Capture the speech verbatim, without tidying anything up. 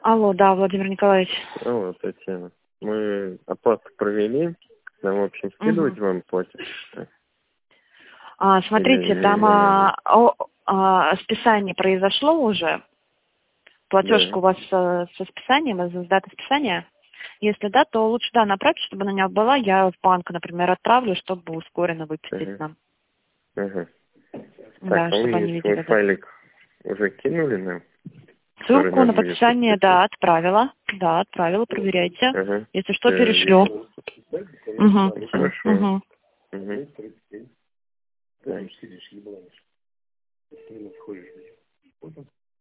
Алло, да, Владимир Николаевич. Алло, Татьяна. Мы оплату провели, нам, в общем, скидывать Угу. вам платят. А, смотрите, Или- там а, о, а, списание произошло уже. Платежка Да. у вас а, со списанием, из даты списания. Если да, то лучше да направьте, чтобы она у меня была. Я в банк, например, отправлю, чтобы ускоренно выпустить Ага. нам. Ага. Да, Так, а чтобы вы они мне видели. свой Да. файлик уже кинули нам? Который Ссылку на нам будет подписание, подписать? да, отправила. Да, отправила, проверяйте. Ага. Если что, Всё, перешлю. вижу. Угу. Хорошо. Угу. Угу. Так.